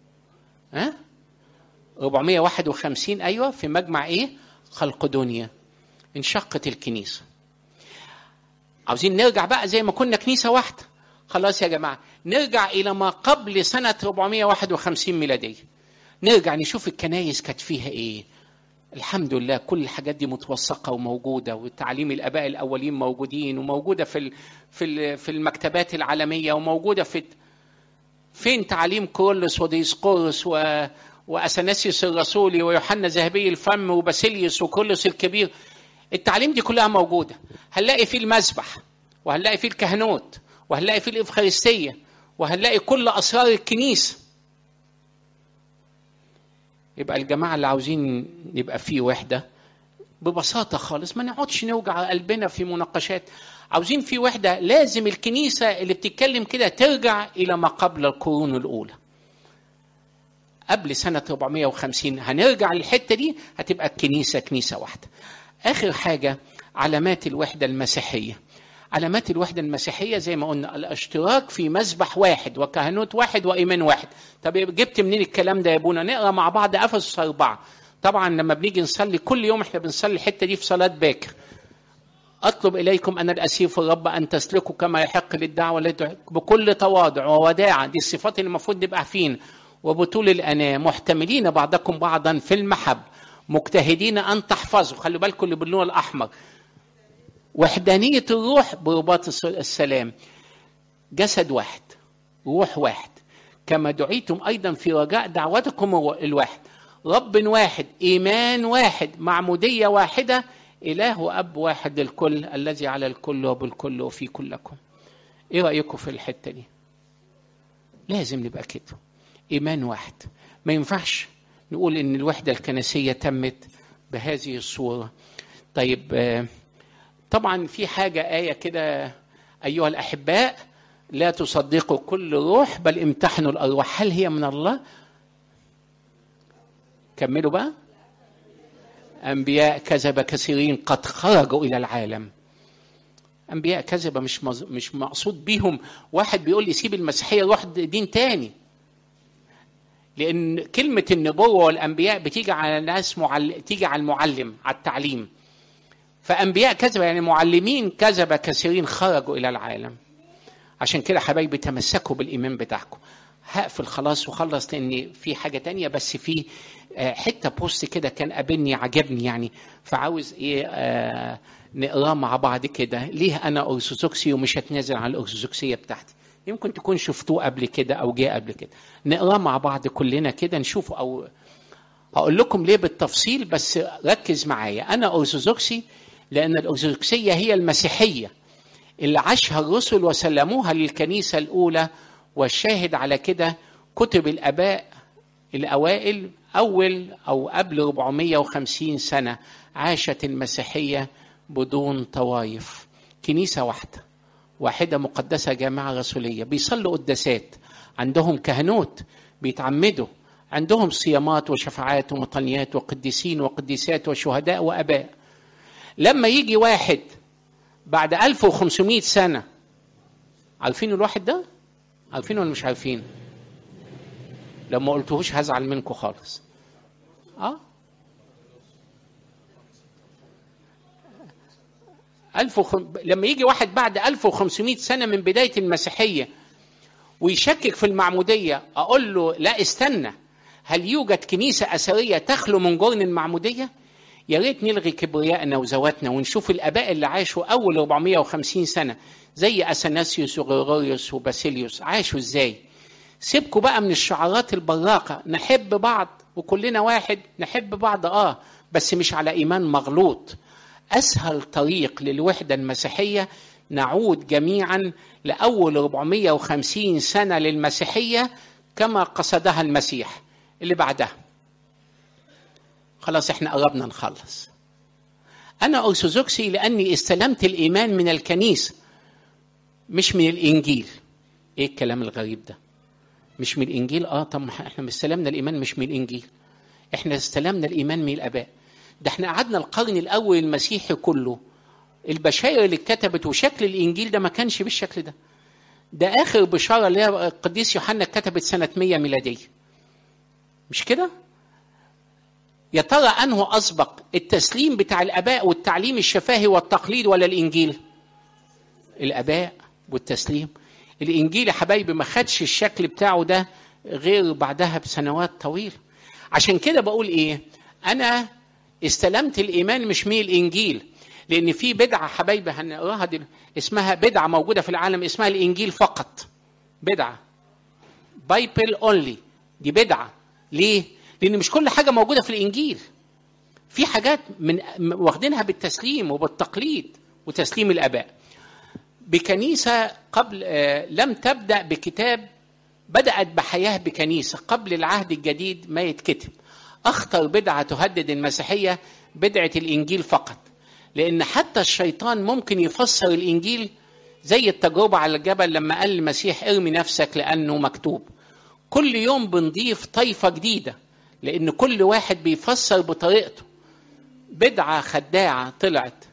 451. أيوة، في مجمع خلقدونيا انشقت الكنيسة. عاوزين نرجع بقى زي ما كنا كنيسة واحدة. خلاص يا جماعة، نرجع إلى ما قبل سنة 451 ميلادية، نرجع نشوف الكنايس كانت فيها الحمد لله كل الحاجات دي متوثقة وموجودة، وتعليم الآباء الأولين موجودين، وموجودة في المكتبات العالمية، وموجودة فين تعليم كورلس وديسقورس وأثناسيوس الرسولي ويوحنا ذهبي الفم وباسيليوس وكورلس الكبير. التعليم دي كلها موجودة. هنلاقي فيه المسبح، وهنلاقي فيه الكهنوت، وهنلاقي فيه الإفخارستية، وهنلاقي كل أسرار الكنيسة. يبقى الجماعة اللي عاوزين يبقى فيه وحدة ببساطة خالص، ما نقعدش نوجع قلبنا في مناقشات. عاوزين فيه وحدة، لازم الكنيسة اللي بتتكلم كده ترجع إلى ما قبل القرون الأولى، قبل سنة 450. هنرجع للحتة دي، هتبقى الكنيسة كنيسة واحدة. آخر حاجة علامات الوحدة المسيحية. علامات الوحدة المسيحية زي ما قلنا الاشتراك في مسبح واحد وكهنوت واحد وإيمان واحد. طب جبت منين الكلام ده يا ابونا؟ نقرأ مع بعض أفسس 4. طبعا لما بنيجي نصلي كل يوم احنا بنصلي الحتة دي في صلاة باكر. أطلب إليكم أن الأسير في الرب أن تسلكوا كما يحق للدعوة بكل تواضع ووداعة. دي الصفات اللي المفروض نبقى عارفين. وبطول الأناة محتملين بعضكم بعضا في المحب، مجتهدين أن تحفظوا. خلوا بالكم اللي باللون الأحمر. وحدانية الروح برباط السلام. جسد واحد، روح واحد، كما دعيتم أيضا في رجاء دعوتكم الواحد، رب واحد، إيمان واحد، معمودية واحدة، إله وأب واحد للكل، الذي على الكل وبالكل وفي كلكم. إيه رأيكم في الحتة دي؟ لازم نبقى كده، إيمان واحد. ما ينفعش نقول إن الوحدة الكنسية تمت بهذه الصورة. طيب طبعا في حاجة آية كده، أيها الأحباء لا تصدقوا كل روح بل امتحنوا الأرواح، هل هي من الله؟ كملوا بقى. أنبياء كذبة كثيرين قد خرجوا إلى العالم. أنبياء كذبة مش مقصود بيهم واحد بيقول لي سيب المسيحية روح دين تاني، لأن كلمة النبوة والأنبياء بتيجي على ناس تيجي على المعلم، على التعليم. فأنبياء كذبة يعني معلمين كذبة كثيرين خرجوا إلى العالم. عشان كده حبايبي تمسكوا بالإيمان بتاعكم. هقفل خلاص وخلص، لأن في حاجة تانية، بس في حتة بوست كده كان قابلني عجبني يعني، فعاوز نقراه مع بعض كده. ليه أنا أرثوذكسي ومش هتنازل عن الأرثوذكسية بتاعتي؟ يمكن تكون شفتوه قبل كده أو جاء قبل كده. نقراه مع بعض كلنا كده نشوفه، أو هقول لكم ليه بالتفصيل، بس ركز معايا. أنا أرثوذكسي لأن الأرثوذكسية هي المسيحية اللي عاشها الرسل وسلموها للكنيسة الأولى، والشاهد على كده كتب الآباء الأوائل أول أو قبل 450 سنة عاشت المسيحية بدون طوائف، كنيسة واحدة مقدسة، جامعة رسولية، بيصلوا قداسات، عندهم كهنوت بيتعمدوا، عندهم صيامات وشفاعات ومطنيات وقديسين وقديسات وشهداء وأباء. لما يجي واحد بعد 1500 سنة، عارفين الواحد ده؟ عارفين ولا مش عارفين؟ لما قلتوهوش هزعل منكم خالص. لما يجي واحد بعد 1500 سنة من بداية المسيحية ويشكك في المعمودية، أقول له لا استنى، هل يوجد كنيسة أثرية تخلو من جرن المعمودية؟ يا ريت نلغي كبريائنا وزواتنا ونشوف الآباء اللي عاشوا أول 450 سنة زي أثناسيوس وغريغوريوس وباسيليوس عاشوا إزاي. سيبكوا بقى من الشعارات البراقة، نحب بعض وكلنا واحد، نحب بعض بس مش على إيمان مغلوط. أسهل طريق للوحدة المسيحية نعود جميعا لأول 450 سنة للمسيحية كما قصدها المسيح، اللي بعدها. خلاص احنا قربنا نخلص. انا ارثوذكسي لاني استلمت الايمان من الكنيسة مش من الانجيل. ايه الكلام الغريب ده؟ مش من الانجيل؟ طب احنا استلمنا الايمان مش من الانجيل، احنا استلمنا الايمان من الاباء. ده احنا قعدنا القرن الاول المسيحي كله البشائر اللي اتكتبت وشكل الانجيل ده ما كانش بالشكل ده. ده اخر بشاره اللي هي القديس يوحنا اتكتبت سنه 100 ميلاديه، مش كده؟ يا ترى انه اسبق التسليم بتاع الاباء والتعليم الشفاهي والتقليد ولا الانجيل؟ الاباء والتسليم. الانجيل يا حبايبي ما خدش الشكل بتاعه ده غير بعدها بسنوات طويله. عشان كده بقول ايه، انا استلمت الايمان مش من الانجيل، لان في بدعه حبايبي هنقراها دي اسمها بدعه موجوده في العالم اسمها الانجيل فقط. بدعه بايبل اونلي، دي بدعه. ليه؟ لان مش كل حاجه موجوده في الانجيل، في حاجات من واخدينها بالتسليم وبالتقليد وتسليم الاباء. بكنيسه قبل لم تبدا بكتاب، بدات بحياه بكنيسه قبل العهد الجديد ما يتكتب. اخطر بدعه تهدد المسيحيه بدعه الانجيل فقط، لان حتى الشيطان ممكن يفسر الانجيل زي التجربه على الجبل لما قال المسيح ارمي نفسك لانه مكتوب. كل يوم بنضيف طائفه جديده لان كل واحد بيفسر بطريقته. بدعه خداعه طلعت.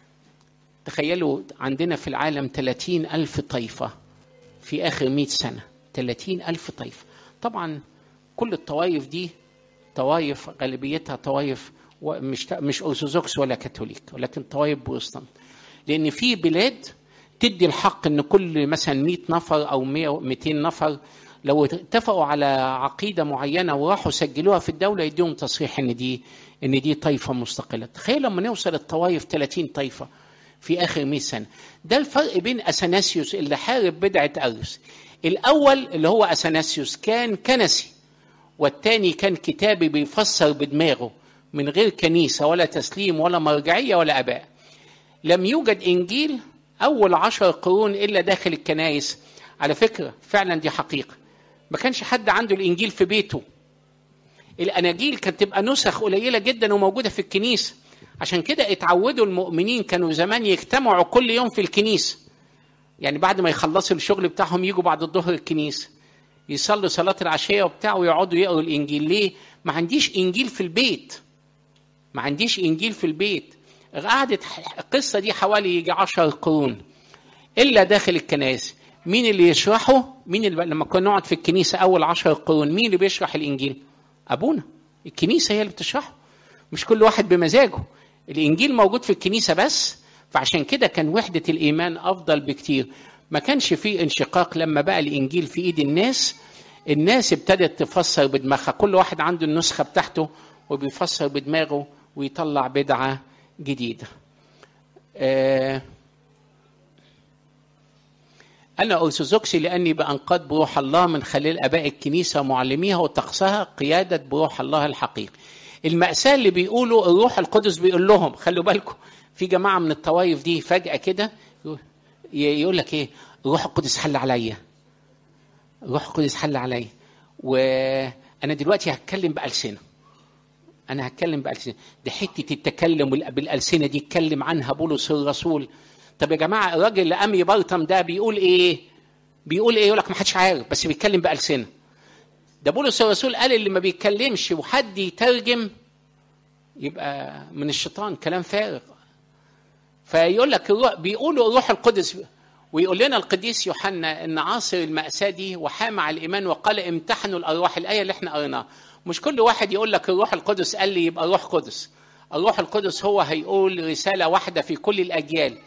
تخيلوا عندنا في العالم 30,000 طائفه في اخر 100 سنه. 30,000 طائفه. طبعا كل الطوائف دي طوائف غالبيتها طوائف مش أرثوذكس ولا كاثوليك، ولكن طوائف بروتستانت. لأن في بلاد تدي الحق إن كل مثلا 100 نفر أو 200 نفر لو اتفقوا على عقيدة معينة وراحوا سجلوها في الدولة يديهم تصريح إن دي طائفة مستقلة. تخيل لما نوصل الطوائف 30 طائفة في آخر 100 سنة. ده الفرق بين أثناسيوس اللي حارب بدعة أرث. الأول اللي هو أثناسيوس كان كنسي، والتاني كان كتابي بيفسر بدماغه من غير كنيسة ولا تسليم ولا مرجعية ولا أباء. لم يوجد إنجيل أول 10 قرون إلا داخل الكنائس. على فكرة فعلا دي حقيقة، ما كانش حد عنده الإنجيل في بيته. الأناجيل كانت تبقى نسخ قليلة جدا وموجودة في الكنيسة. عشان كده اتعودوا المؤمنين كانوا زمان يجتمعوا كل يوم في الكنيسة، يعني بعد ما يخلصوا الشغل بتاعهم يجوا بعد الظهر الكنيسة يصلوا صلاة العشية وبتاع ويقعدوا يقروا الإنجيل. ليه؟ ما عنديش إنجيل في البيت، ما عنديش إنجيل في البيت. قعدت القصة دي حوالي يجي 10 قرون إلا داخل الكنائس. مين اللي يشرحه؟ لما كنا نقعد في الكنيسة أول 10 قرون مين اللي بيشرح الإنجيل؟ أبونا. الكنيسة هي اللي بتشرحه، مش كل واحد بمزاجه. الإنجيل موجود في الكنيسة بس. فعشان كده كان وحدة الإيمان أفضل بكتير. ما كانش فيه انشقاق. لما بقى الإنجيل في إيد الناس ابتدت تفسر بدماغها، كل واحد عنده النسخة بتاعته وبيفسر بدماغه ويطلع بدعة جديدة. أنا أرثوذكسي لأني بأنقاد بروح الله من خلال أباء الكنيسة ومعلميها وطقسها قيادة بروح الله الحقيقي. المأساة اللي بيقولوا الروح القدس بيقول لهم، خلوا بالكم في جماعة من الطوائف دي فجأة كده يقول لك إيه، الروح القدس حل عليا، الروح القدس حل عليا، وأنا دلوقتي هتكلم بألسنة. أنا هتكلم بألسنة. دي حتة التكلم بالألسنة دي اتكلم عنها بولس الرسول. طب يا جماعة الراجل اللي أمي برطم ده بيقول إيه؟ يقول لك ما حدش عارف بس بيتكلم بألسنة. ده بولس الرسول قال اللي ما بيتكلمش وحد يترجم يبقى من الشيطان، كلام فارغ. فيقول لك بيقولوا الروح القدس. ويقول لنا القديس يوحنا ان عاصر المأساة دي وحام على الإيمان وقال امتحنوا الأرواح. الآية اللي احنا قريناها. مش كل واحد يقول لك الروح القدس قال لي يبقى روح قدس. الروح القدس هو هيقول رسالة واحدة في كل الأجيال.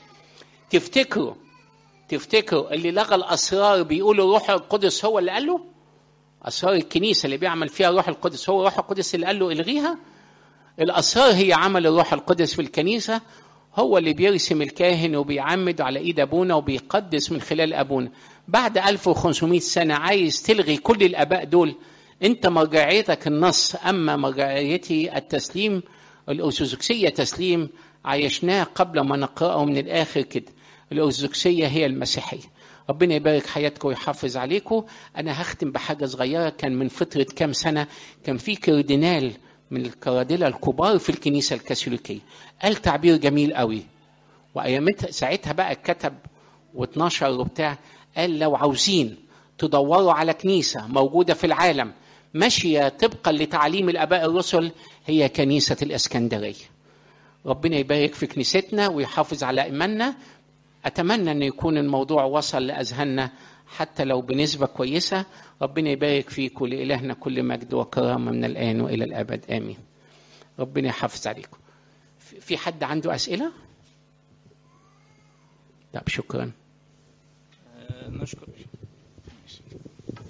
تفتكروا اللي لغى الأسرار بيقولوا الروح القدس هو اللي قال له؟ أسرار الكنيسة اللي بيعمل فيها الروح القدس هو الروح القدس اللي قال له الغيها؟ الأسرار هي عمل الروح القدس في الكنيسة. هو اللي بيرسم الكاهن وبيعمد على إيد أبونا وبيقدس من خلال أبونا. بعد 1500 سنة عايز تلغي كل الآباء دول؟ أنت مرجعيتك النص، أما مرجعيتي التسليم. الأرثوذكسية تسليم عايشناه قبل ما نقرأه من الآخر كده. الأرثوذكسية هي المسيحية. ربنا يبارك حياتكم ويحافظ عليكم. أنا هختم بحاجة صغيرة. كان من فترة كام سنة كان في كاردينال من الكرادلة الكبار في الكنيسة الكاثوليكية قال تعبير جميل قوي، وأيامتها ساعتها بقى كتب و12 وبتاع. قال لو عاوزين تدوروا على كنيسة موجودة في العالم ماشية طبقا لتعليم الآباء الرسل، هي كنيسة الإسكندرية. ربنا يبارك في كنيستنا ويحافظ على إيماننا. أتمنى أن يكون الموضوع وصل لأذهاننا حتى لو بنسبة كويسة. ربنا يبارك فيكم، لإلهنا كل مجد وكرامة من الآن وإلى الأبد آمين. ربنا يحافظ عليكم. في حد عنده أسئلة؟ لا، شكرا. نشكر